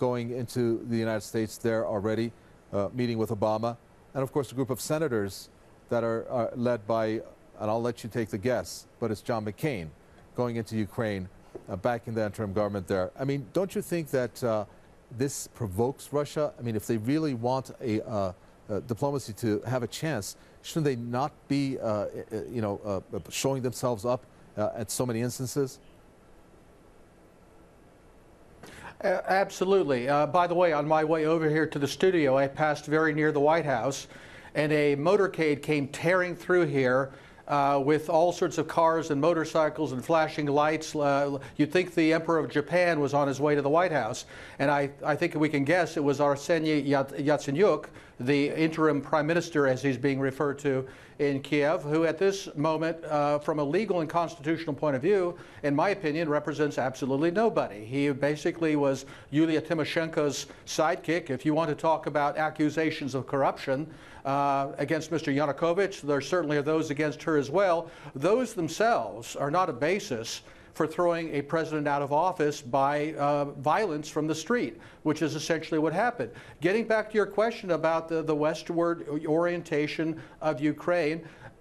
going into the United States there already, meeting with Obama. And of course, a group of senators that are led by, and I'll let you take the guess, but it's John McCain going into Ukraine, backing the interim government there. I mean, don't you think that this provokes Russia? I mean, if they really want a diplomacy to have a chance, shouldn't they not be, showing themselves up at so many instances? Absolutely. By the way, on my way over here to the studio, I passed very near the White House, and a motorcade came tearing through here with all sorts of cars and motorcycles and flashing lights. You'd think the Emperor of Japan was on his way to the White House. And I think we can guess it was Arseniy Yatsenyuk, the interim prime minister, as he's being referred to in Kiev, who at this moment, from a legal and constitutional point of view, in my opinion, represents absolutely nobody. He basically was Yulia Tymoshenko's sidekick. If you want to talk about accusations of corruption against Mr. Yanukovych, there certainly are those against her as well. Those themselves are not a basis for throwing a president out of office by violence from the street, which is essentially what happened. Getting back to your question about the westward orientation of Ukraine,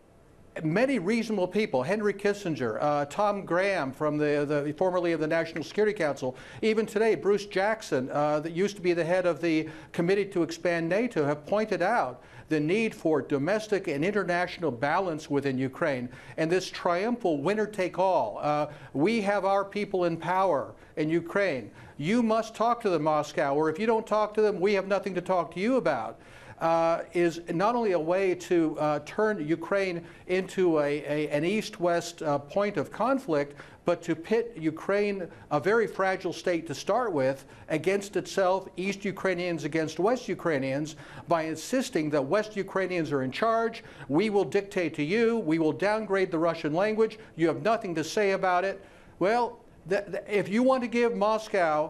many reasonable people, Henry Kissinger, Tom Graham from formerly of the National Security Council, even today Bruce Jackson, that used to be the head of the Committee to Expand NATO, have pointed out the need for domestic and international balance within Ukraine, and this triumphal winner-take-all. We have our people in power in Ukraine. You must talk to them, Moscow, or if you don't talk to them, we have nothing to talk to you about. Is not only a way to turn Ukraine into an east-west point of conflict, but to pit Ukraine, a very fragile state to start with, against itself, East Ukrainians against West Ukrainians, by insisting that West Ukrainians are in charge. We will dictate to you. We will downgrade the Russian language. You have nothing to say about it. Well, if you want to give Moscow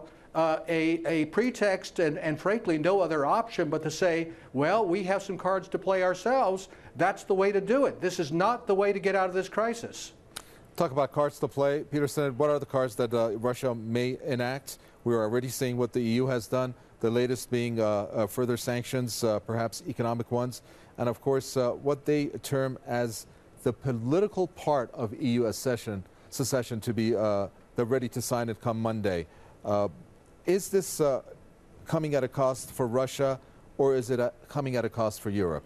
a pretext and frankly no other option but to say, well, we have some cards to play ourselves, that's the way to do it. This is not the way to get out of this crisis. Talk about cards to play. Peter Senate, what are the cards that Russia may enact? We're already seeing what the EU has done, the latest being further sanctions, perhaps economic ones, and of course what they term as the political part of EU secession to be they're ready to sign it come Monday. Is this coming at a cost for Russia, or is it coming at a cost for Europe?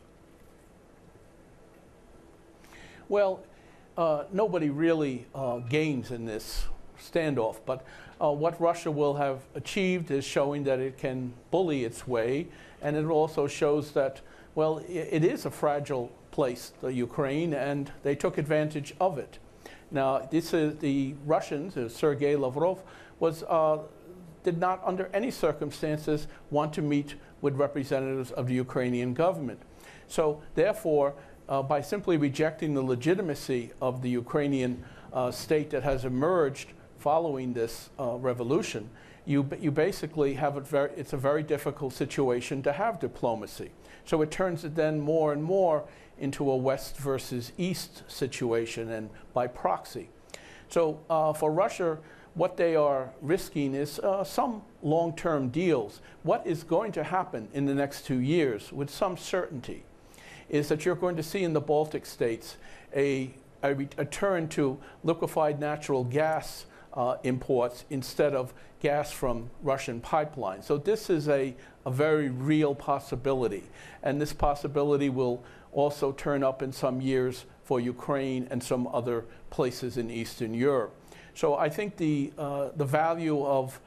Well, nobody really gains in this standoff, but what Russia will have achieved is showing that it can bully its way, and it also shows that, well, it is a fragile place, the Ukraine, and they took advantage of it. Now, this is the Russians, Sergei Lavrov, did not under any circumstances want to meet with representatives of the Ukrainian government. So therefore, by simply rejecting the legitimacy of the Ukrainian state that has emerged following this revolution, you basically have it's a very difficult situation to have diplomacy. So it turns it then more and more into a West versus East situation, and by proxy. So for Russia, what they are risking is some long-term deals. What is going to happen in the next 2 years with some certainty is that you're going to see in the Baltic states a turn to liquefied natural gas imports instead of gas from Russian pipelines. So this is a very real possibility. And this possibility will also turn up in some years for Ukraine and some other places in Eastern Europe. So I think the value of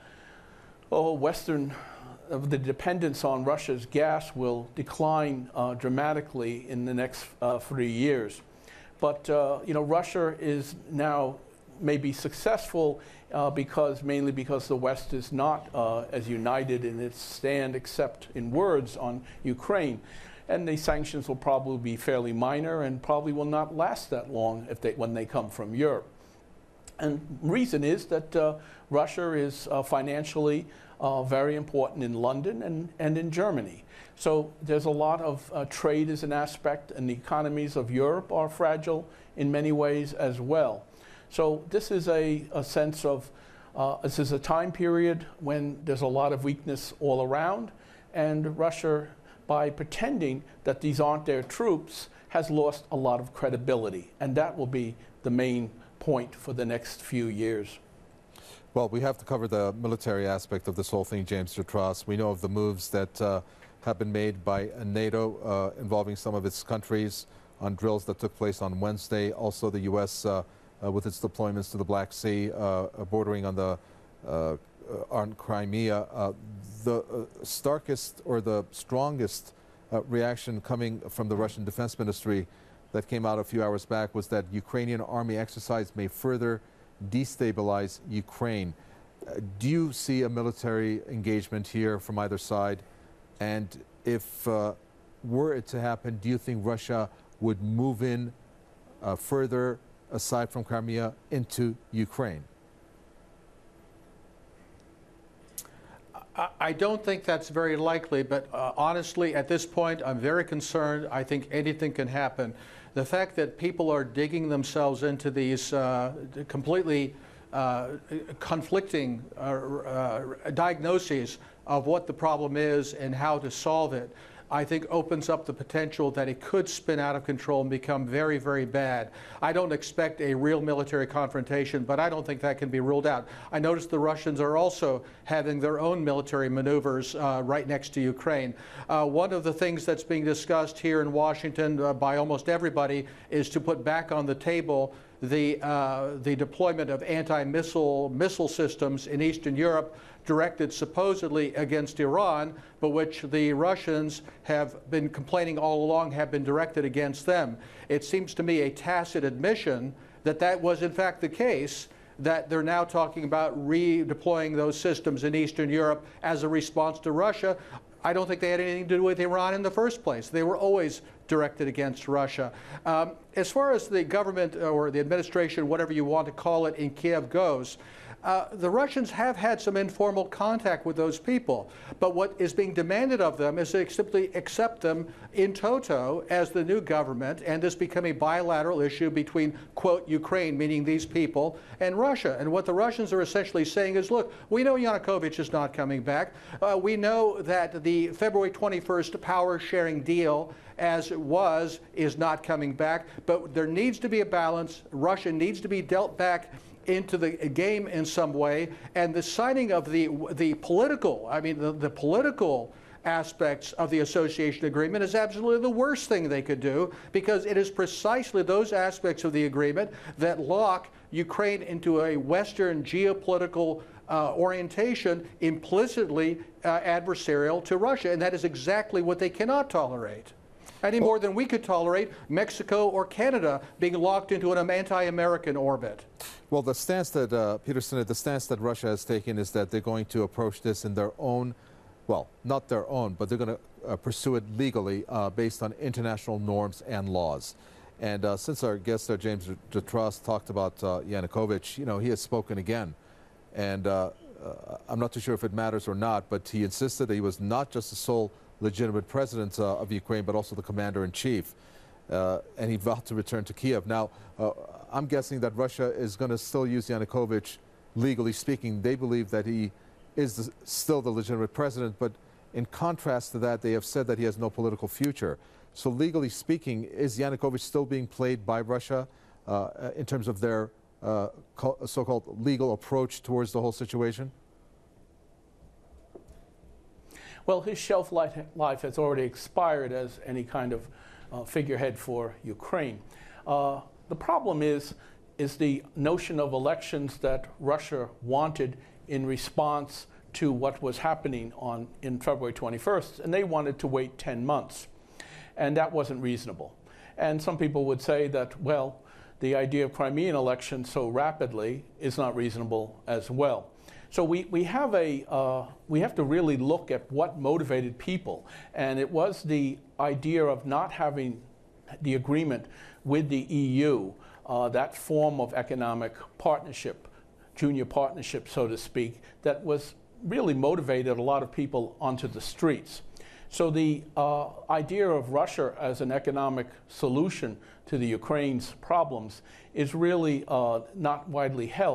the dependence on Russia's gas will decline dramatically in the next 3 years. But Russia is now maybe successful mainly because the West is not as united in its stand, except in words, on Ukraine. And the sanctions will probably be fairly minor and probably will not last that long when they come from Europe. And reason is that Russia is financially very important in London and in Germany. So there's a lot of trade as an aspect, and the economies of Europe are fragile in many ways as well. So this is a sense of This is a time period when there's a lot of weakness all around, and Russia, by pretending that these aren't their troops, has lost a lot of credibility, and that will be the main point for the next few years. Well, we have to cover the military aspect of this whole thing, James Dutross. We know of the moves that have been made by NATO involving some of its countries on drills that took place on Wednesday. Also, the U.S. With its deployments to the Black Sea, bordering on Crimea. The starkest or the strongest reaction coming from the Russian Defense Ministry that came out a few hours back was that Ukrainian army exercise may further destabilize Ukraine. Do you see a military engagement here from either side? And if were it to happen, do you think Russia would move in further, aside from Crimea, into Ukraine? I don't think that's very likely, but honestly, at this point, I'm very concerned. I think anything can happen. The fact that people are digging themselves into these completely conflicting diagnoses of what the problem is and how to solve it, I think opens up the potential that it could spin out of control and become very, very bad. I don't expect a real military confrontation, but I don't think that can be ruled out. I noticed the Russians are also having their own military maneuvers right next to Ukraine. One of the things that's being discussed here in Washington by almost everybody is to put back on the table the deployment of missile systems in Eastern Europe directed supposedly against Iran, but which the Russians have been complaining all along have been directed against them. It seems to me a tacit admission that that was in fact the case, that they're now talking about redeploying those systems in Eastern Europe as a response to Russia. I don't think they had anything to do with Iran in the first place. They were always directed against Russia. As far as the government or the administration, whatever you want to call it, in Kiev goes, the Russians have had some informal contact with those people, but what is being demanded of them is to simply accept them in toto as the new government, and this become a bilateral issue between, quote, Ukraine, meaning these people, and Russia. And what the Russians are essentially saying is, look, we know Yanukovych is not coming back. We know that the February 21st power-sharing deal as it was is not coming back, but there needs to be a balance. Russia needs to be dealt back into the game in some way, and the signing of the political, the political aspects of the association agreement is absolutely the worst thing they could do, because it is precisely those aspects of the agreement that lock Ukraine into a Western geopolitical orientation implicitly adversarial to Russia, and that is exactly what they cannot tolerate. Any more than we could tolerate Mexico or Canada being locked into an anti-American orbit. Well, the stance that, Peter Stinnett, the stance that Russia has taken is that they're going to approach this in their own, well, not their own, but they're going to pursue it legally based on international norms and laws. And since our guest there, James Dutross, talked about Yanukovych, you know, he has spoken again. And I'm not too sure if it matters or not, but he insisted that he was not just the sole legitimate president of Ukraine, but also the commander-in-chief. And he vowed to return to Kiev. Now, I'm guessing that Russia is going to still use Yanukovych, legally speaking. They believe that he is still the legitimate president, but in contrast to that, they have said that he has no political future. So legally speaking, is Yanukovych still being played by Russia in terms of their so-called legal approach towards the whole situation? Well, his shelf life has already expired as any kind of figurehead for Ukraine. The problem is the notion of elections that Russia wanted in response to what was happening in February 21st, and they wanted to wait 10 months. And that wasn't reasonable. And some people would say that, well, the idea of Crimean elections so rapidly is not reasonable as well. So we have to really look at what motivated people, and it was the idea of not having the agreement with the EU, that form of economic partnership, junior partnership, so to speak, that was really motivated a lot of people onto the streets. So the idea of Russia as an economic solution to the Ukraine's problems is really not widely held.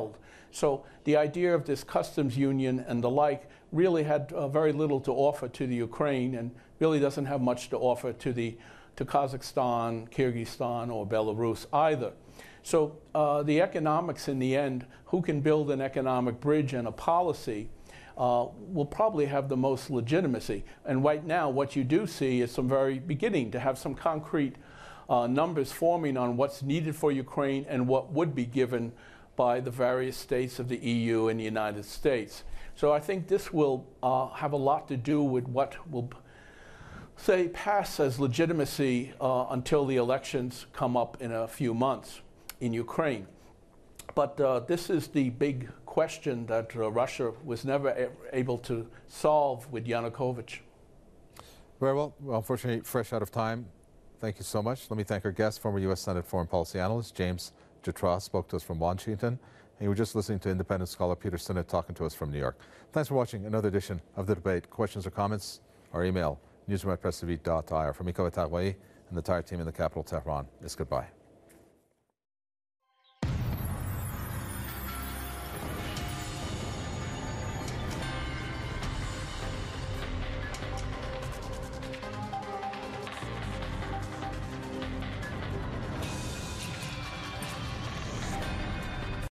So the idea of this customs union and the like really had very little to offer to the Ukraine, and really doesn't have much to offer to Kazakhstan, Kyrgyzstan, or Belarus either. So the economics in the end, who can build an economic bridge and a policy, will probably have the most legitimacy. And right now, what you do see is some very beginning to have some concrete numbers forming on what's needed for Ukraine and what would be given by the various states of the EU and the United States. So I think this will have a lot to do with what will, say, pass as legitimacy until the elections come up in a few months in Ukraine. But this is the big question that Russia was never able to solve with Yanukovych. Very well. Well, unfortunately, fresh out of time. Thank you so much. Let me thank our guest, former U.S. Senate foreign policy analyst James Jatras, spoke to us from Washington. And you were just listening to independent scholar Peter Sinnott talking to us from New York. Thanks for watching another edition of The Debate. Questions or comments? Our email, newsroom@presstv.ir. From Miko Etagwai and the entire team in the capital, Tehran, is goodbye.